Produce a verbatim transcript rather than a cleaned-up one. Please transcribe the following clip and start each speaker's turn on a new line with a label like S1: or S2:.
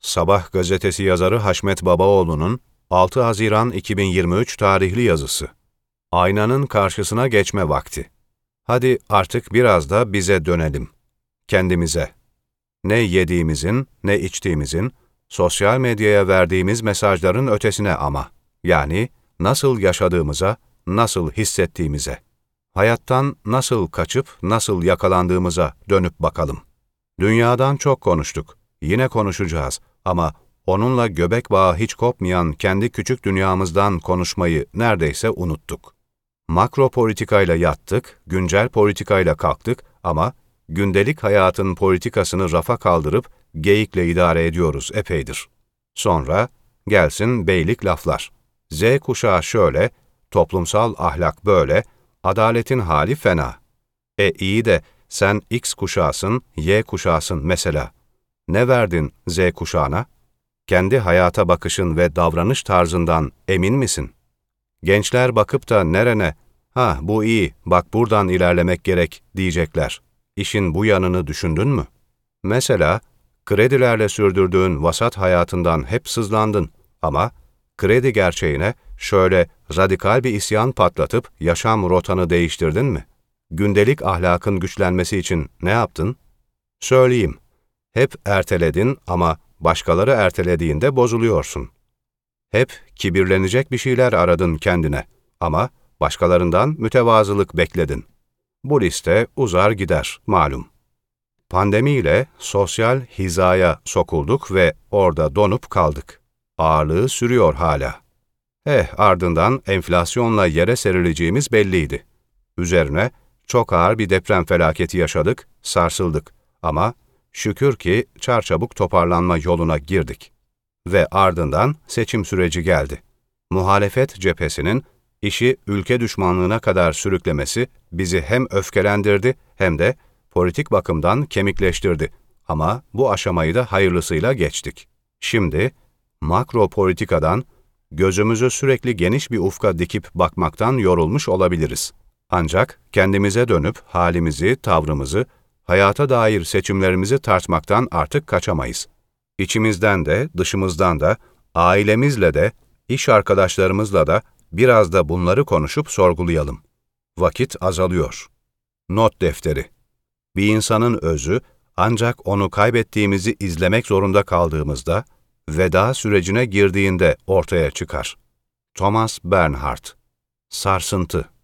S1: Sabah gazetesi yazarı Haşmet Babaoğlu'nun altı Haziran iki bin yirmi üç tarihli yazısı. Aynanın karşısına geçme vakti. Hadi artık biraz da bize dönelim. Kendimize. Ne yediğimizin, ne içtiğimizin, sosyal medyaya verdiğimiz mesajların ötesine ama. Yani nasıl yaşadığımıza, nasıl hissettiğimize. Hayattan nasıl kaçıp, nasıl yakalandığımıza dönüp bakalım. Dünyadan çok konuştuk. Yine konuşacağız ama onunla göbek bağı hiç kopmayan kendi küçük dünyamızdan konuşmayı neredeyse unuttuk. Makro politikayla yattık, güncel politikayla kalktık ama gündelik hayatın politikasını rafa kaldırıp geyikle idare ediyoruz epeydir. Sonra gelsin beylik laflar. Z kuşağı şöyle, toplumsal ahlak böyle, adaletin hali fena. E iyi de sen X kuşağısın, Y kuşağısın mesela. Ne verdin Z kuşağına? Kendi hayata bakışın ve davranış tarzından emin misin? Gençler bakıp da nerene, ha bu iyi, bak buradan ilerlemek gerek diyecekler. İşin bu yanını düşündün mü? Mesela kredilerle sürdürdüğün vasat hayatından hep sızlandın ama kredi gerçeğine şöyle radikal bir isyan patlatıp yaşam rotanı değiştirdin mi? Gündelik ahlakın güçlenmesi için ne yaptın? Söyleyeyim, hep erteledin ama başkaları ertelediğinde bozuluyorsun. Hep kibirlenecek bir şeyler aradın kendine ama başkalarından mütevazılık bekledin. Bu liste uzar gider malum. Pandemiyle sosyal hizaya sokulduk ve orada donup kaldık. Ağırlığı sürüyor hala. Eh ardından enflasyonla yere serileceğimiz belliydi. Üzerine çok ağır bir deprem felaketi yaşadık, sarsıldık ama şükür ki çarçabuk toparlanma yoluna girdik. Ve ardından seçim süreci geldi. Muhalefet cephesinin işi ülke düşmanlığına kadar sürüklemesi bizi hem öfkelendirdi hem de politik bakımdan kemikleştirdi. Ama bu aşamayı da hayırlısıyla geçtik. Şimdi makro politikadan gözümüzü sürekli geniş bir ufka dikip bakmaktan yorulmuş olabiliriz. Ancak kendimize dönüp halimizi, tavrımızı, hayata dair seçimlerimizi tartmaktan artık kaçamayız. İçimizden de, dışımızdan da, ailemizle de, iş arkadaşlarımızla da biraz da bunları konuşup sorgulayalım. Vakit azalıyor. Not defteri. Bir insanın özü, ancak onu kaybettiğimizi izlemek zorunda kaldığımızda, veda sürecine girdiğinde ortaya çıkar. Thomas Bernhard. Sarsıntı.